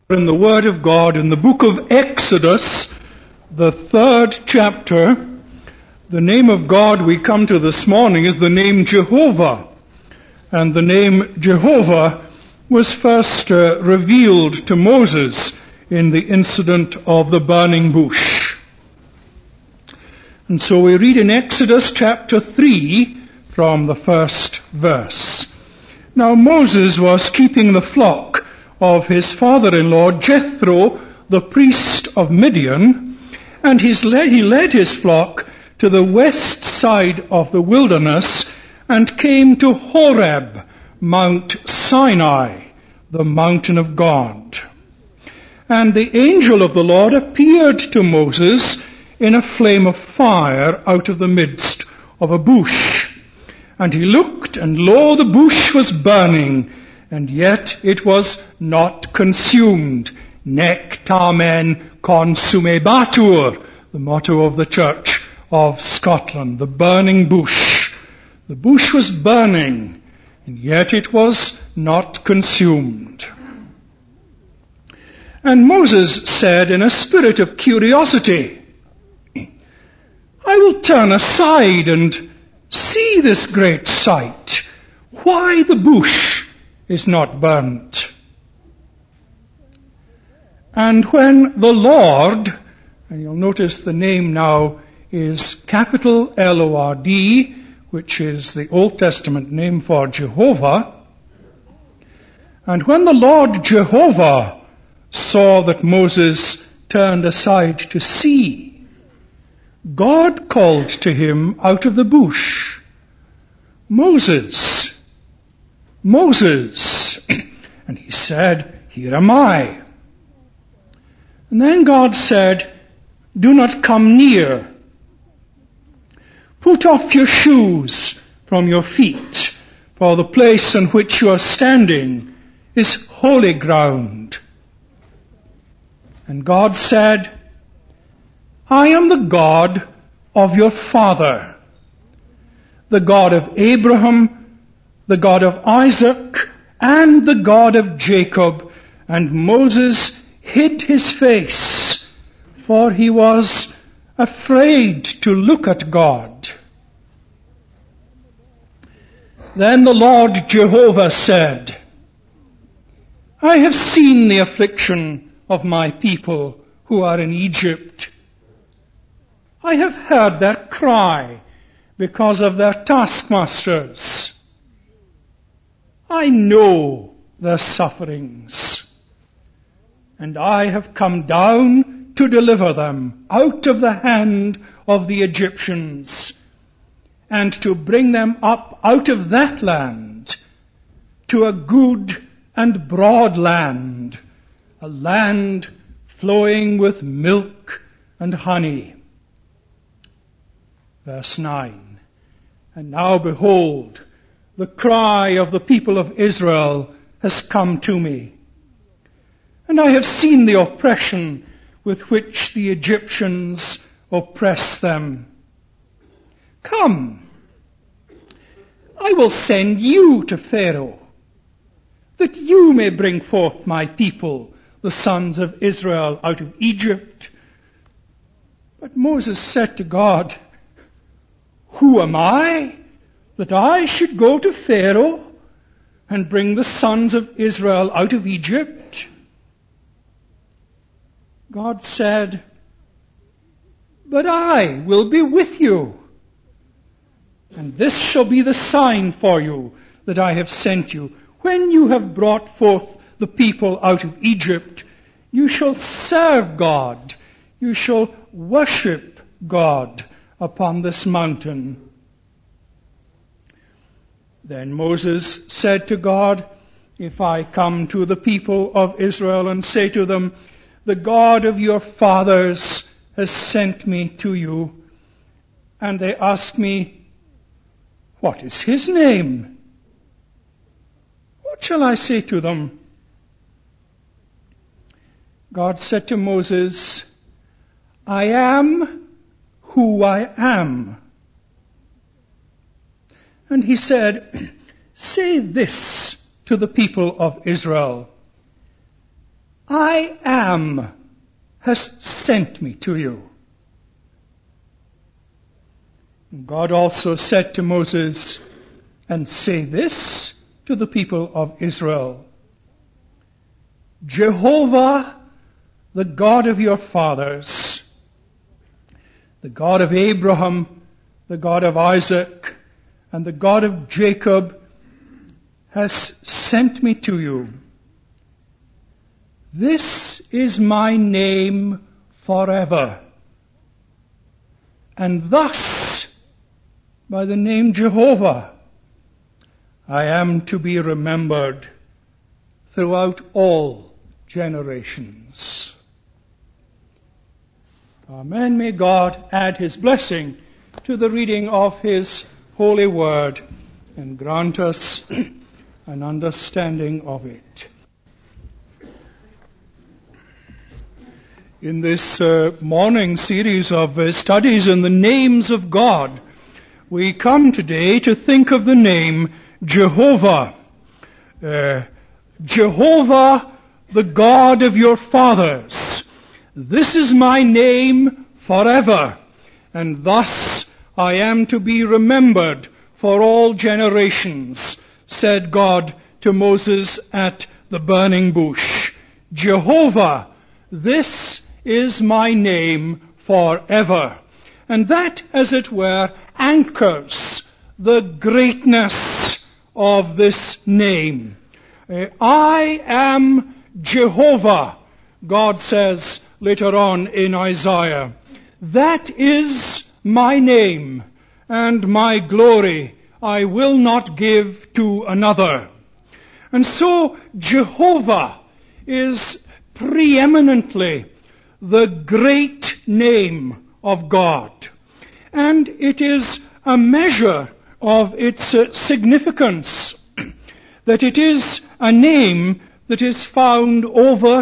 In the Word of God, in the book of Exodus, the 3rd chapter, the name of God we come to this morning is the name Jehovah. And the name Jehovah was first revealed to Moses in the incident of the burning bush. And so we read in Exodus chapter 3 from the first verse. Now Moses was keeping the flock of his father-in-law Jethro, the priest of Midian, and he led his flock to the west side of the wilderness and came to Horeb, Mount Sinai, the mountain of God. And the angel of the Lord appeared to Moses in a flame of fire out of the midst of a bush. And he looked, and lo, the bush was burning, and yet it was not consumed. Nec tamen consumebatur, the motto of the Church of Scotland, the burning bush. The bush was burning, and yet it was not consumed. And Moses said in a spirit of curiosity, I will turn aside and see this great sight, why the bush is not burnt. And when the Lord, and you'll notice the name now is capital L-O-R-D, which is the Old Testament name for Jehovah, and when the Lord Jehovah saw that Moses turned aside to see, God called to him out of the bush, Moses, Moses. And he said, Here am I. And then God said, Do not come near. Put off your shoes from your feet, for the place on which you are standing is holy ground. And God said, I am the God of your father, the God of Abraham, the God of Isaac, and the God of Jacob. And Moses hid his face, for he was afraid to look at God. Then the Lord Jehovah said, I have seen the affliction of my people who are in Egypt. I have heard their cry because of their taskmasters. I know their sufferings, and I have come down to deliver them out of the hand of the Egyptians, and to bring them up out of that land to a good and broad land, a land flowing with milk and honey. Verse 9, And now behold, the cry of the people of Israel has come to me, and I have seen the oppression with which the Egyptians oppress them. Come, I will send you to Pharaoh, that you may bring forth my people, the sons of Israel, out of Egypt. But Moses said to God, Who am I, that I should go to Pharaoh and bring the sons of Israel out of Egypt? God said, But I will be with you, and this shall be the sign for you that I have sent you. When you have brought forth the people out of Egypt, you shall serve God, you shall worship God upon this mountain. Then Moses said to God, If I come to the people of Israel and say to them, The God of your fathers has sent me to you, and they ask me, What is his name? What shall I say to them? God said to Moses, I am who I am. And he said, Say this to the people of Israel. I am has sent me to you. God also said to Moses, and say this to the people of Israel, Jehovah, the God of your fathers, the God of Abraham, the God of Isaac, and the God of Jacob, has sent me to you. This is my name forever. And thus, by the name Jehovah, I am to be remembered throughout all generations. Amen. May God add His blessing to the reading of His holy word and grant us an understanding of it. In this morning series of studies in the names of God, we come today to think of the name Jehovah. Jehovah, the God of your fathers. This is my name forever, and thus I am to be remembered for all generations, said God to Moses at the burning bush. Jehovah, this is my name forever. And that, as it were, anchors the greatness of this name. I am Jehovah, God says later on in Isaiah. That is my name, and my glory I will not give to another. And so Jehovah is preeminently the great name of God. And it is a measure of its significance that it is a name that is found over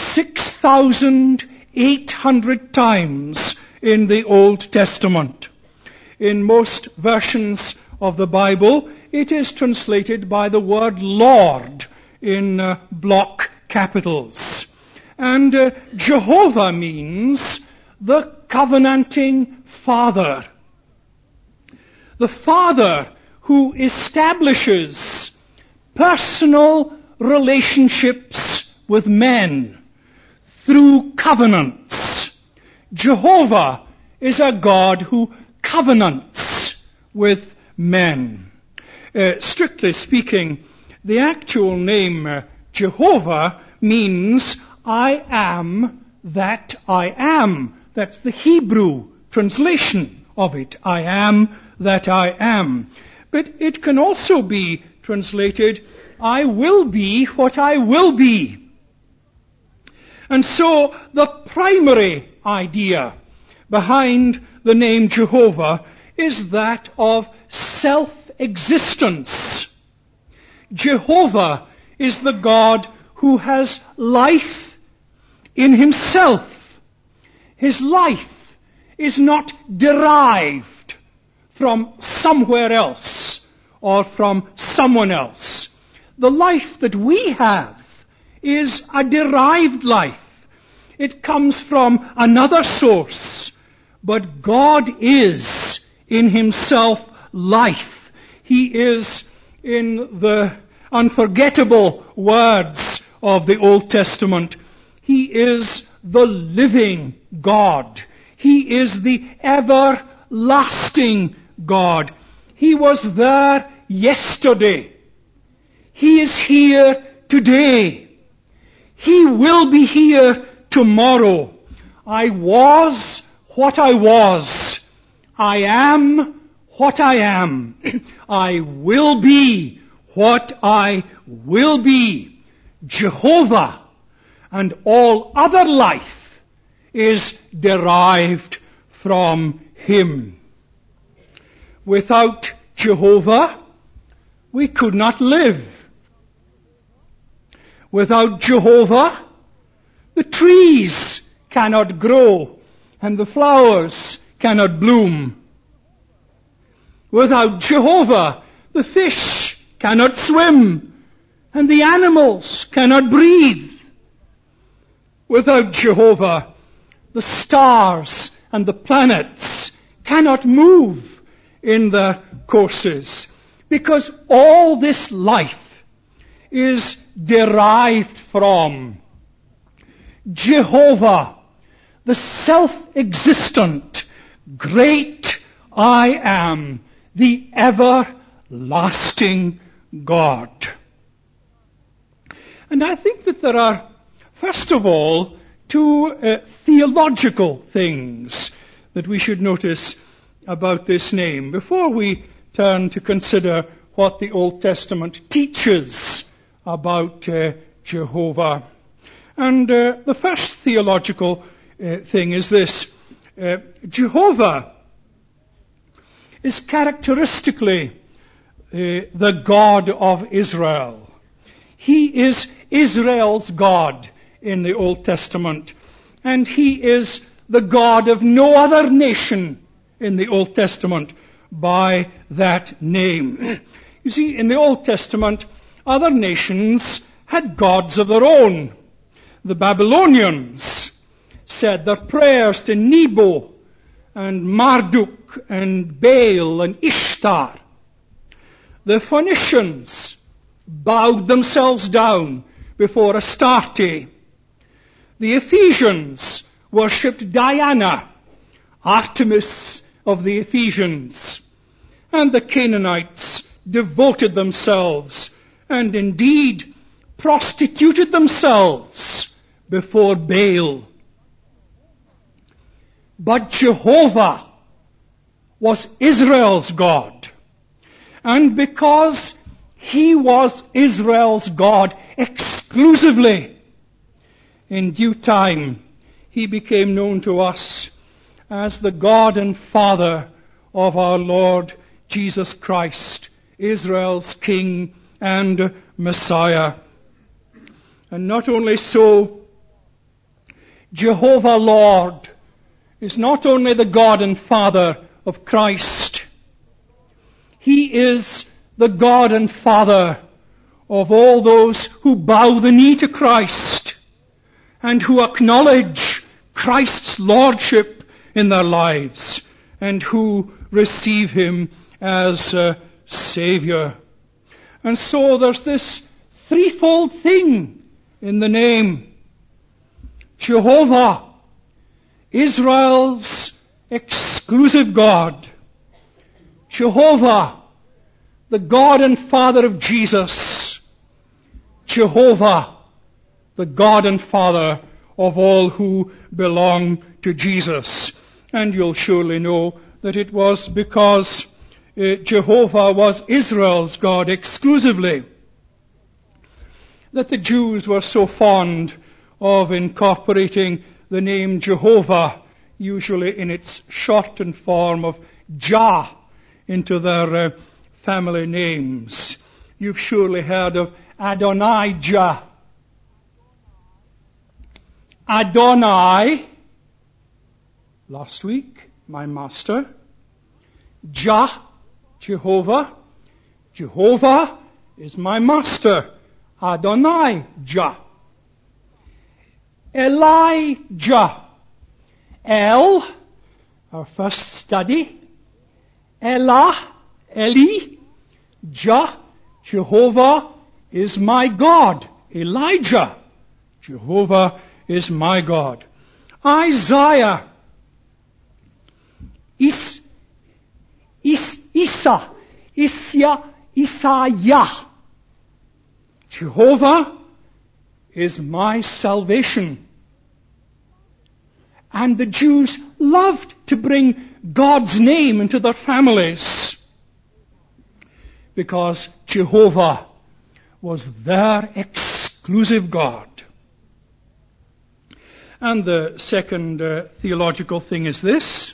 6,800 times in the Old Testament. In most versions of the Bible, it is translated by the word Lord in block capitals. And Jehovah means the covenanting Father. The Father who establishes personal relationships with men through covenants. Jehovah is a God who covenants with men. Strictly speaking, the actual name Jehovah means I am that I am. That's the Hebrew translation of it. I am that I am. But it can also be translated, I will be what I will be. And so the primary idea behind the name Jehovah is that of self-existence. Jehovah is the God who has life in himself. His life is not derived from somewhere else or from someone else. The life that we have is a derived life. It comes from another source. But God is in himself life. He is, in the unforgettable words of the Old Testament, He is the living God. He is the everlasting God. He was there yesterday. He is here today. He will be here tomorrow. I was what I was. I am what I am. I will be what I will be. Jehovah. And all other life is derived from Him. Without Jehovah, we could not live. Without Jehovah, the trees cannot grow and the flowers cannot bloom. Without Jehovah, the fish cannot swim and the animals cannot breathe. Without Jehovah, the stars and the planets cannot move in their courses, because all this life is derived from Jehovah, the self-existent, great I am, the everlasting God. And I think that there are, first of all, two theological things that we should notice about this name before we turn to consider what the Old Testament teaches about Jehovah. And the first theological thing is this. Jehovah is characteristically the God of Israel. He is Israel's God in the Old Testament, and He is the God of no other nation in the Old Testament by that name. You see, in the Old Testament, other nations had gods of their own. The Babylonians said their prayers to Nebo and Marduk and Baal and Ishtar. The Phoenicians bowed themselves down before Astarte. The Ephesians worshipped Diana, Artemis of the Ephesians. And the Canaanites devoted themselves and indeed prostituted themselves before Baal. But Jehovah was Israel's God. And because He was Israel's God exclusively, in due time He became known to us as the God and Father of our Lord Jesus Christ, Israel's King and Messiah. And not only so, Jehovah Lord is not only the God and Father of Christ, He is the God and Father of all those who bow the knee to Christ and who acknowledge Christ's lordship in their lives and who receive Him as Savior. And so there's this threefold thing in the name. Jehovah, Israel's exclusive God. Jehovah, the God and Father of Jesus. Jehovah, the God and Father of all who belong to Jesus. And you'll surely know that it was because Jehovah was Israel's God exclusively that the Jews were so fond of incorporating the name Jehovah, usually in its shortened form of Jah, into their family names. You've surely heard of Adonijah. Adonai, last week, my master. Jah, Jehovah. Jehovah is my master. Adonijah. Elijah. El, our first study. Elah, Eli. Jah, Jehovah is my God. Elijah, Jehovah is my God. Isaiah. Isaiah. Jehovah is my salvation. And the Jews loved to bring God's name into their families because Jehovah was their exclusive God. And the second theological thing is this.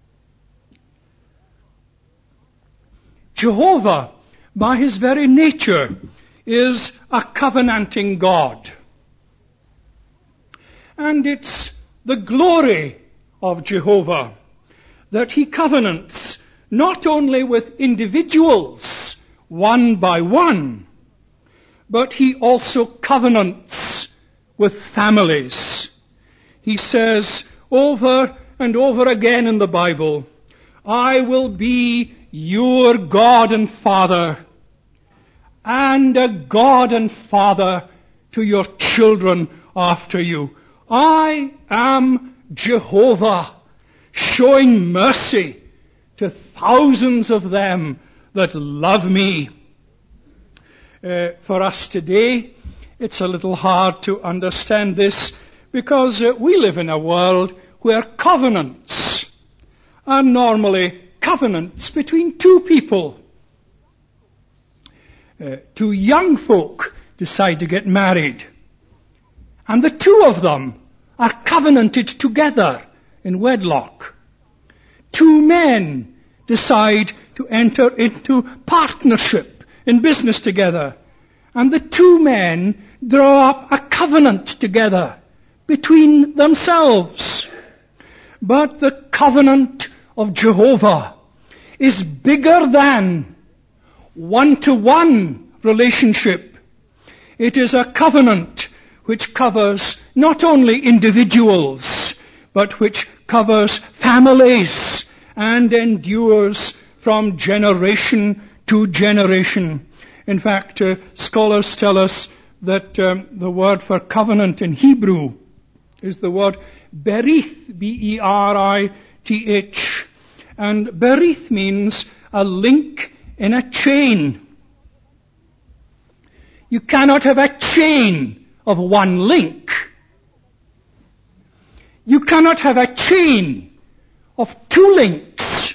Jehovah, by His very nature, is a covenanting God. And it's the glory of Jehovah that He covenants not only with individuals, one by one, but He also covenants with families. he says over and over again in the Bible, I will be your God and Father, and a God and Father to your children after you. I am Jehovah, showing mercy to thousands of them that love me. For us today, it's a little hard to understand this because we live in a world where covenants are normally covenants between two people. Two young folk decide to get married, and the two of them are covenanted together in wedlock. Two men decide to enter into partnership in business together, and the two men draw up a covenant together between themselves. But the covenant of Jehovah is bigger than one-to-one relationship. It is a covenant which covers not only individuals, but which covers families and endures from generation to generation. In fact, scholars tell us that the word for covenant in Hebrew is the word berith, B-E-R-I-T-H. And berith means a link in a chain. You cannot have a chain of one link. You cannot have a chain of two links.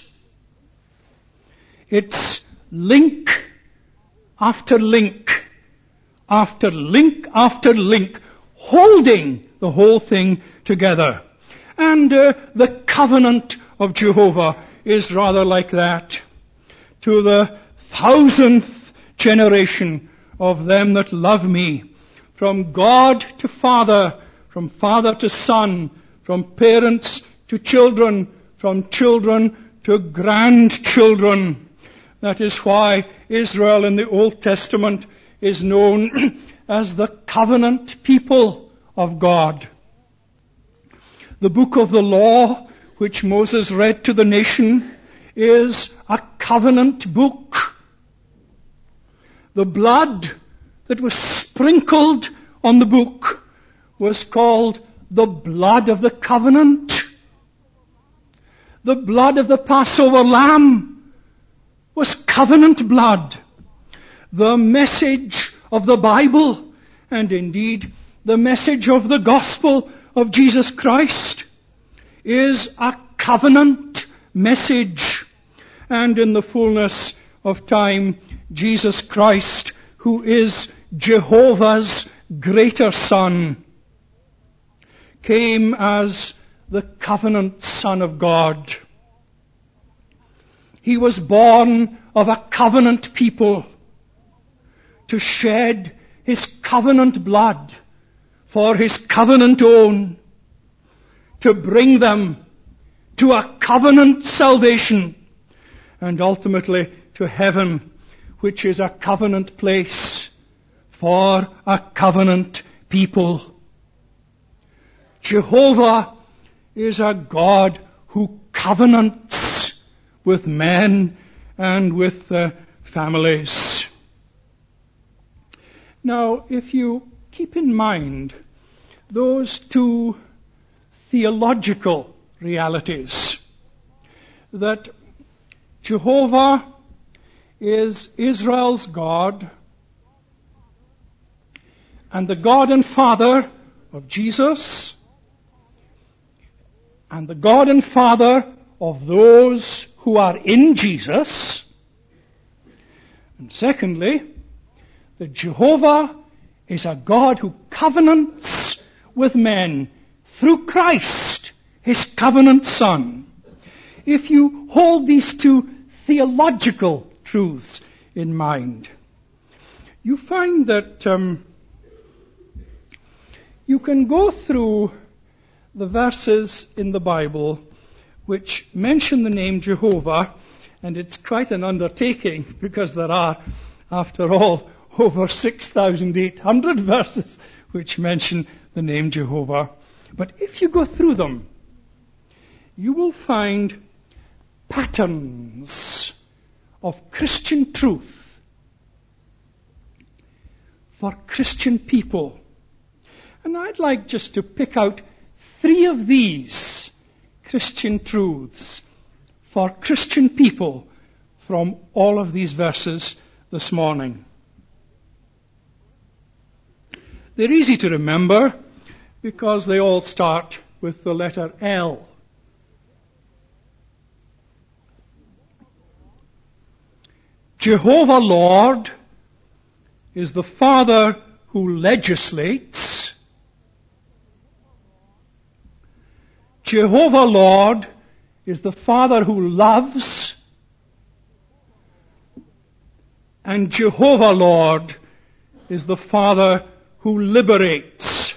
It's link after link after link after link, holding the whole thing together. And the covenant of Jehovah is rather like that. To the 1,000th generation of them that love me, from God to Father, from Father to Son, from parents to children, from children to grandchildren. That is why Israel in the Old Testament is known as the covenant people of God. The book of the law, which Moses read to the nation, is a covenant book. The blood that was sprinkled on the book was called the blood of the covenant. The blood of the Passover lamb was covenant blood. The message of the Bible, and indeed the message of the gospel of Jesus Christ, is a covenant message. And in the fullness of time, Jesus Christ, who is Jehovah's greater Son, came as the covenant Son of God. He was born of a covenant people to shed his covenant blood for his covenant own, to bring them to a covenant salvation, and ultimately to heaven, which is a covenant place for a covenant people. Jehovah is a God who covenants with men and with families. Now, if you keep in mind those two theological realities, that Jehovah is Israel's God, and the God and Father of Jesus, and the God and Father of those who are in Jesus. And secondly, that Jehovah is a God who covenants with men through Christ, his covenant Son. If you hold these two theological truths in mind, you find that you can go through the verses in the Bible which mention the name Jehovah, and it's quite an undertaking because there are, after all, over 6,800 verses which mention the name Jehovah. But if you go through them, you will find patterns of Christian truth for Christian people. And I'd like just to pick out 3 of these Christian truths for Christian people from all of these verses this morning. They're easy to remember because they all start with the letter L. Jehovah Lord is the Father who legislates. Jehovah Lord is the Father who loves. And Jehovah Lord is the Father who liberates.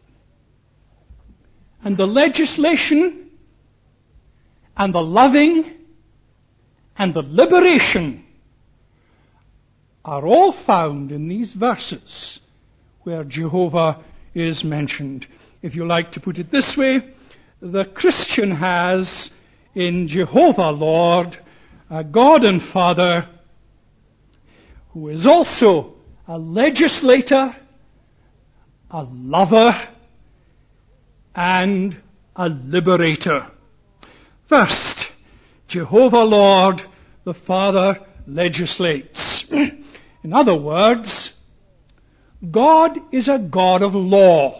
And the legislation and the loving and the liberation are all found in these verses where Jehovah is mentioned. If you like to put it this way, the Christian has in Jehovah Lord a God and Father who is also a legislator, a lover, and a liberator. First, Jehovah Lord, the Father, legislates. In other words, God is a God of law.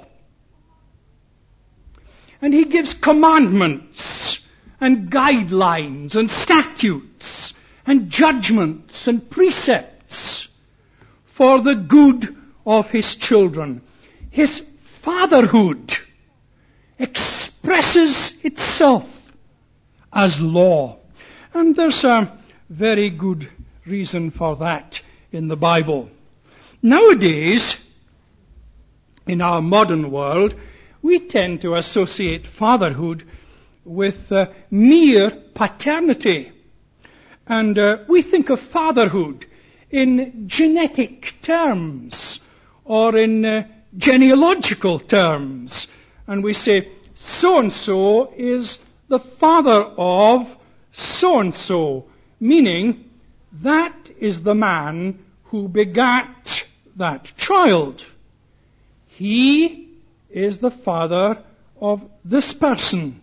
And He gives commandments and guidelines and statutes and judgments and precepts for the good of His children. His fatherhood expresses itself as law. And there's a very good reason for that in the Bible. Nowadays, in our modern world, we tend to associate fatherhood with mere paternity. And we think of fatherhood in genetic terms or in genealogical terms. And we say, so-and-so is the father of so-and-so, meaning that is the man who begat that child. He is the father of this person.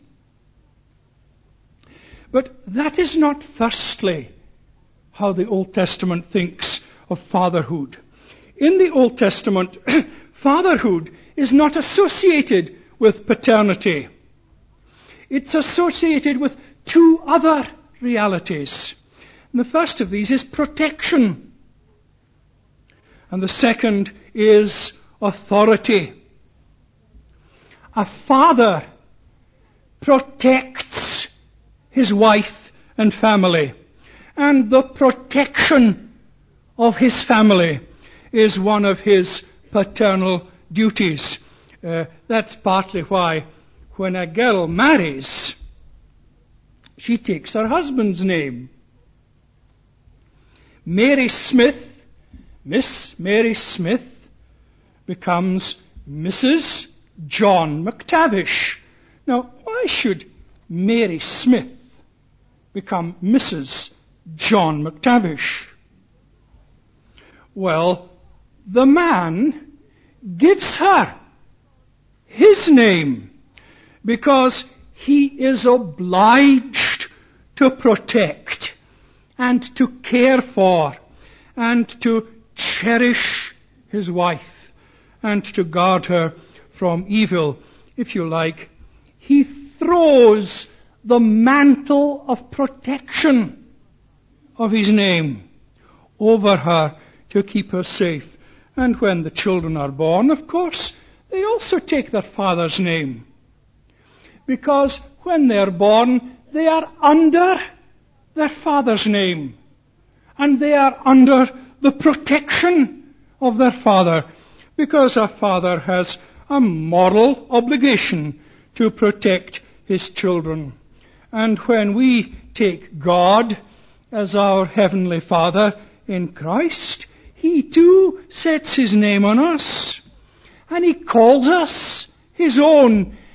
But that is not firstly how the Old Testament thinks of fatherhood. In the Old Testament, fatherhood is not associated with paternity. It's associated with 2 other realities. And the first of these is protection. And the second is authority. A father protects his wife and family. And the protection of his family is one of his paternal duties. That's partly why when a girl marries, she takes her husband's name. Mary Smith, Miss Mary Smith, becomes Mrs. John McTavish. Now, why should Mary Smith become Mrs. John McTavish? Well, the man gives her his name because he is obliged to protect and to care for and to cherish his wife and to guard her from evil. If you like, he throws the mantle of protection of his name over her to keep her safe. And when the children are born, of course, they also take their father's name. Because when they are born, they are under their father's name. And they are under the protection of their father. Because a father has a moral obligation to protect his children. And when we take God as our Heavenly Father in Christ, He too sets His name on us. And He calls us His own.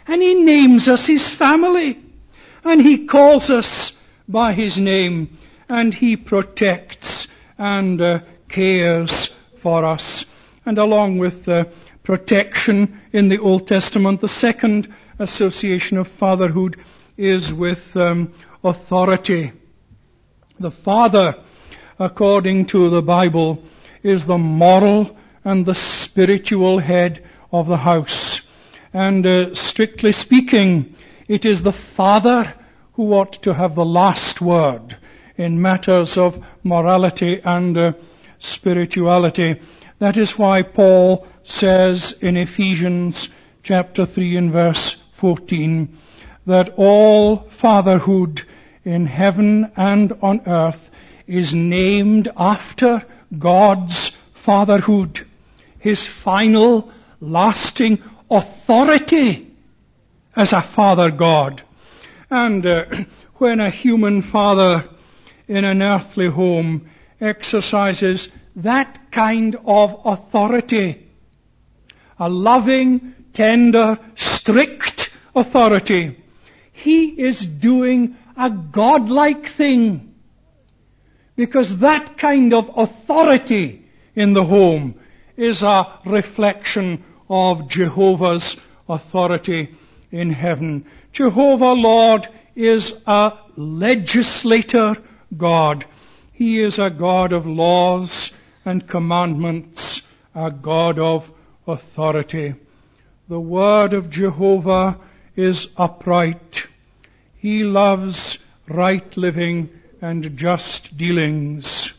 And He names us His family. And He calls us by His name. And He protects and cares for us. And along with protection in the Old Testament, the second association of fatherhood is with authority. The father, according to the Bible, is the moral and the spiritual head of the house. And strictly speaking, it is the father who ought to have the last word in matters of morality and spirituality. That is why Paul says in Ephesians chapter 3 and verse 14 that all fatherhood in heaven and on earth is named after God's fatherhood, His final, lasting authority as a Father God. And when a human father in an earthly home exercises that kind of authority, a loving, tender, strict authority, he is doing a godlike thing. Because that kind of authority in the home is a reflection of Jehovah's authority in heaven. Jehovah Lord is a legislator God. He is a God of laws and commandments, a God of authority. The word of Jehovah is upright. He loves right living and just dealings.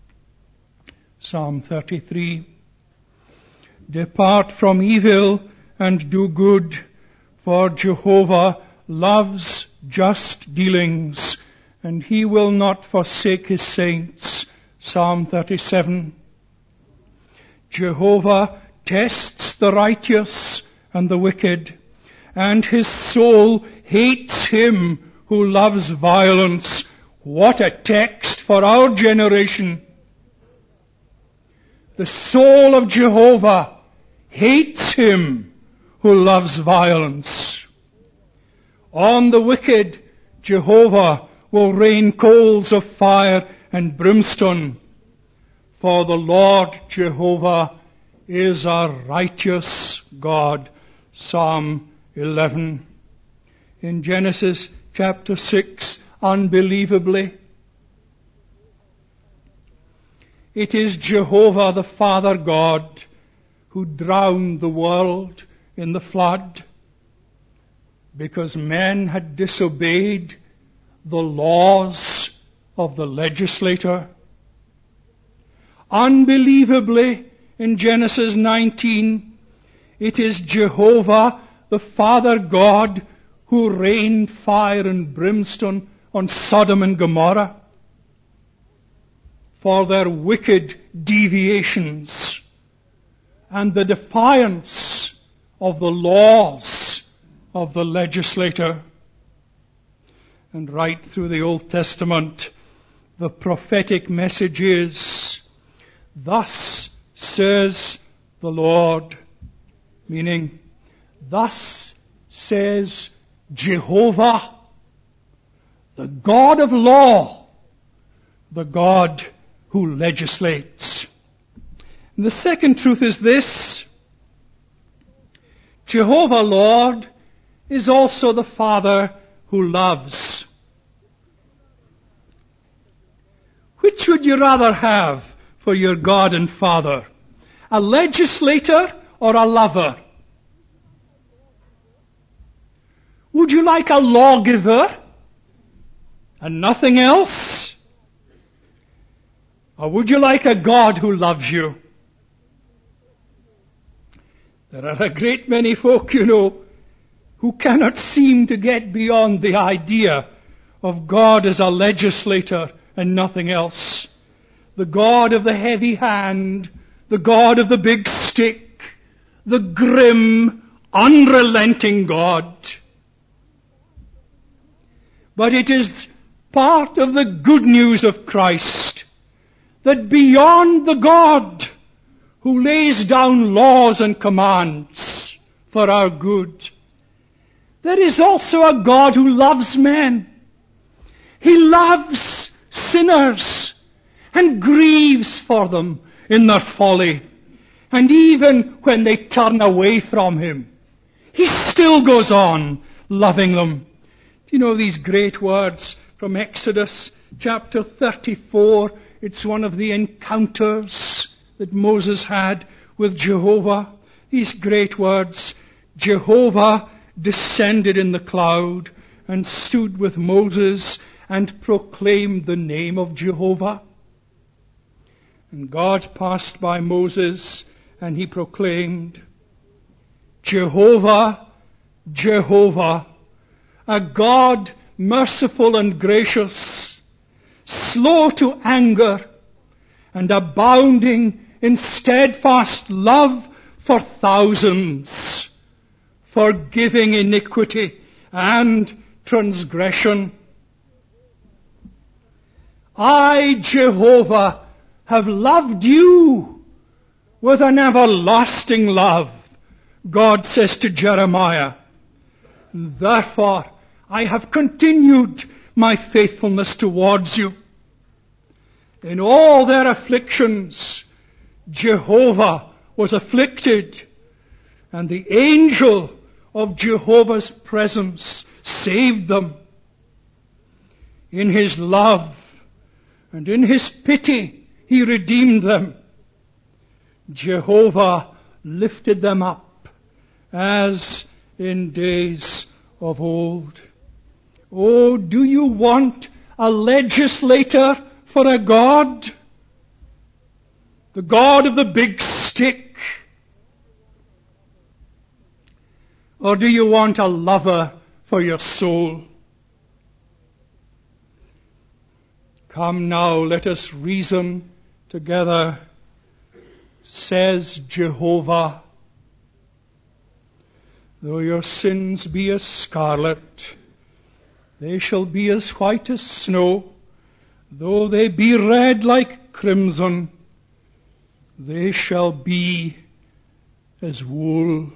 Psalm 33. Depart from evil and do good, for Jehovah loves just dealings, and He will not forsake His saints. Psalm 37. Jehovah tests the righteous and the wicked, and His soul hates him who loves violence. What a text for our generation. The soul of Jehovah hates him who loves violence. On the wicked, Jehovah will rain coals of fire and brimstone. For the Lord Jehovah is a righteous God. Psalm 11. In Genesis chapter 6, unbelievably, it is Jehovah the Father God who drowned the world in the flood because men had disobeyed the laws of the legislator. Unbelievably, in Genesis 19, it is Jehovah the Father God who rained fire and brimstone on Sodom and Gomorrah for their wicked deviations and the defiance of the laws of the legislator. And right through the Old Testament, the prophetic message is, thus says the Lord, meaning, thus says Jehovah, the God of law, the God who legislates. And the second truth is this: Jehovah Lord is also the Father who loves. Which would you rather have for your God and Father? A legislator or a lover? Would you like a lawgiver and nothing else? Or would you like a God who loves you? There are a great many folk, who cannot seem to get beyond the idea of God as a legislator and nothing else. The God of the heavy hand, the God of the big stick, the grim, unrelenting God. But it is part of the good news of Christ that beyond the God who lays down laws and commands for our good, there is also a God who loves men. He loves sinners and grieves for them in their folly. And even when they turn away from Him, He still goes on loving them. Do you know these great words from Exodus chapter 34? It's one of the encounters that Moses had with Jehovah. These great words, Jehovah descended in the cloud and stood with Moses and proclaimed the name of Jehovah. And God passed by Moses and he proclaimed, Jehovah, Jehovah, a God merciful and gracious, slow to anger, and abounding in steadfast love for thousands, forgiving iniquity and transgression. I, Jehovah, have loved you with an everlasting love, God says to Jeremiah. Therefore, I have continued my faithfulness towards you. In all their afflictions, Jehovah was afflicted, and the angel of Jehovah's presence saved them. In His love and in His pity, He redeemed them. Jehovah lifted them up as in days of old. Oh, do you want a legislator for a God? The God of the big stick? Or do you want a lover for your soul? Come now, let us reason together, says Jehovah. Though your sins be as scarlet, they shall be as white as snow. Though they be red like crimson, they shall be as wool.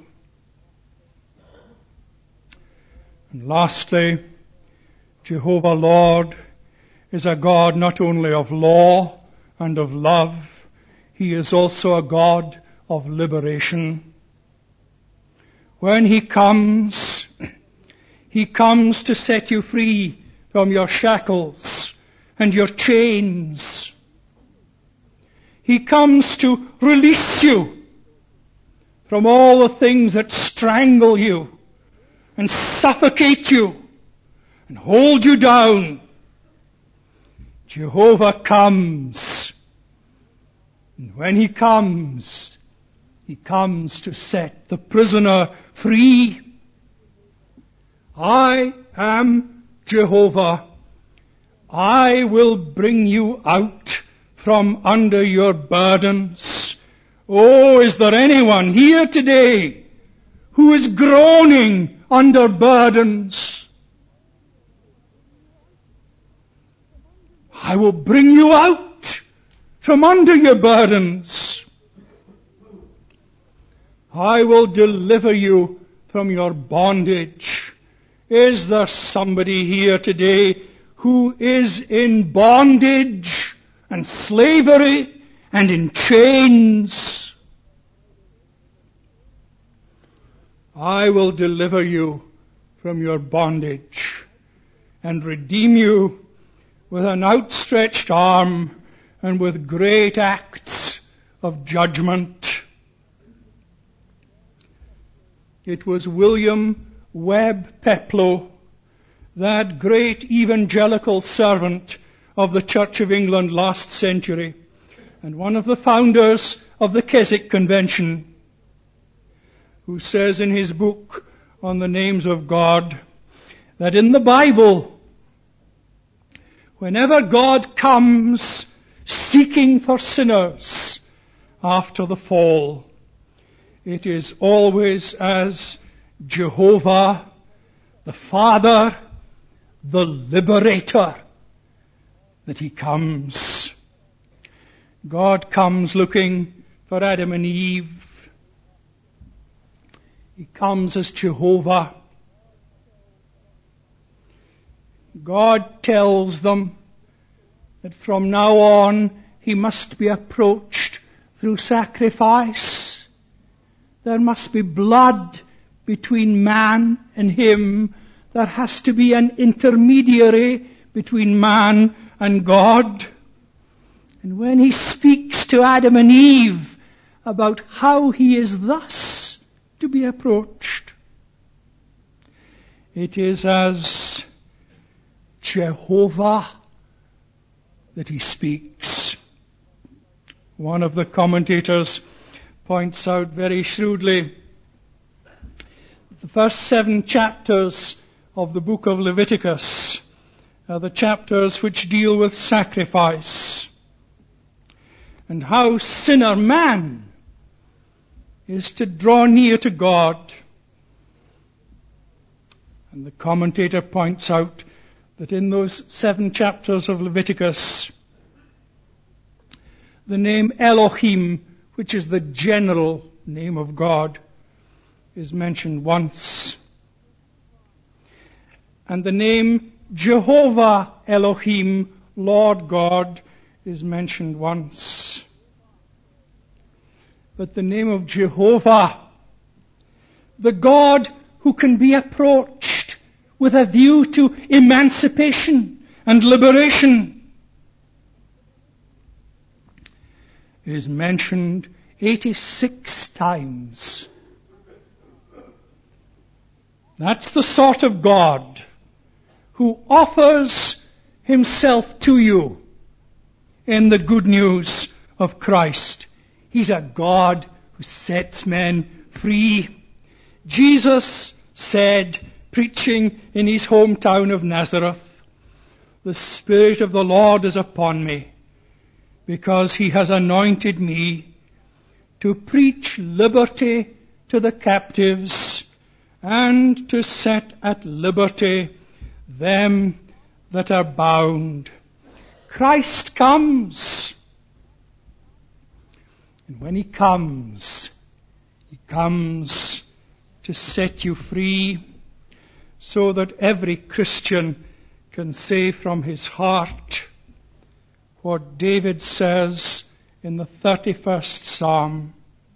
And lastly, Jehovah Lord is a God not only of law and of love, He is also a God of liberation. When He comes to set you free from your shackles and your chains. He comes to release you from all the things that strangle you and suffocate you and hold you down. Jehovah comes. And when He comes to set the prisoner free. I am Jehovah. I will bring you out from under your burdens. Oh, is there anyone here today who is groaning under burdens? I will bring you out from under your burdens. I will deliver you from your bondage. Is there somebody here today who is in bondage and slavery and in chains? I will deliver you from your bondage and redeem you with an outstretched arm and with great acts of judgment. It was William Webb Peploe, that great evangelical servant of the Church of England last century, and one of the founders of the Keswick Convention, who says in his book on the names of God that in the Bible, whenever God comes seeking for sinners after the fall, it is always as Jehovah, the Father, the Liberator, that He comes. God comes looking for Adam and Eve. He comes as Jehovah. God tells them that from now on he must be approached through sacrifice. There must be blood between man and him. There has to be an intermediary between man and God. And when he speaks to Adam and Eve about how he is thus to be approached, it is as Jehovah that he speaks. One of the commentators points out very shrewdly the first 7 chapters of the book of Leviticus are the chapters which deal with sacrifice and how sinner man is to draw near to God. And the commentator points out that in those 7 chapters of Leviticus, the name Elohim, which is the general name of God, is mentioned once. And the name Jehovah Elohim, Lord God, is mentioned once. But the name of Jehovah, the God who can be approached with a view to emancipation and liberation, is mentioned 86 times. That's the sort of God who offers himself to you in the good news of Christ. He's a God who sets men free. Jesus said, preaching in his hometown of Nazareth, "The Spirit of the Lord is upon me, because he has anointed me to preach liberty to the captives and to set at liberty them that are bound." Christ comes. And when he comes to set you free, so that every Christian can say from his heart what David says in the 31st Psalm: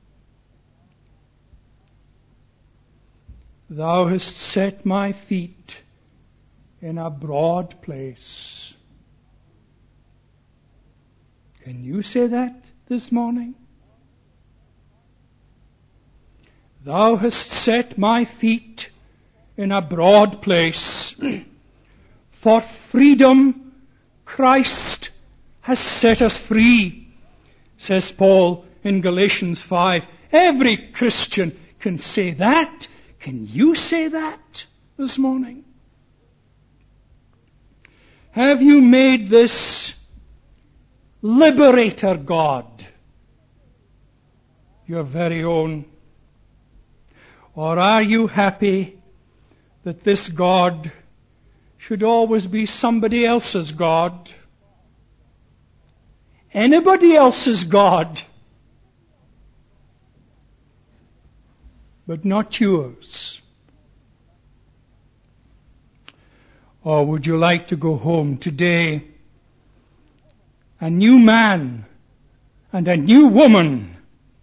"Thou hast set my feet in a broad place." Can you say that this morning? Thou hast set my feet in a broad place. For freedom, Christ has set us free, says Paul in Galatians 5. Every Christian can say that. Can you say that this morning? Have you made this Liberator God your very own? Or are you happy that this God should always be somebody else's God? Anybody else's God, but not yours? Or would you like to go home today a new man and a new woman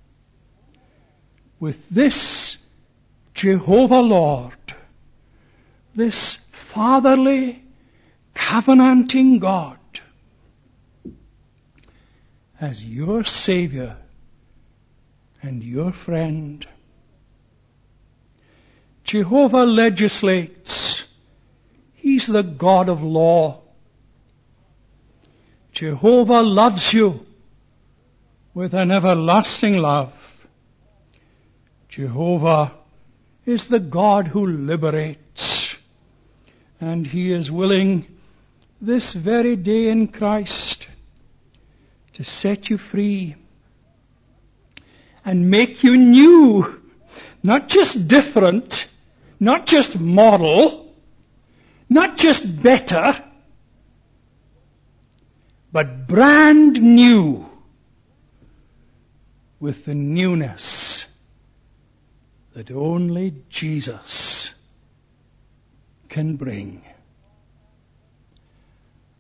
with this Jehovah Lord, this fatherly, covenanting God, as your Savior and your friend? Jehovah legislates. He's the God of law. Jehovah loves you with an everlasting love. Jehovah is the God who liberates, and he is willing this very day in Christ to set you free and make you new, not just different, not just model, not just better, but brand new with the newness that only Jesus can bring.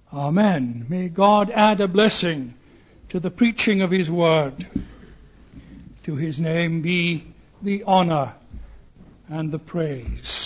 Amen. May God add a blessing to the preaching of His word. To His name be the honor and the praise.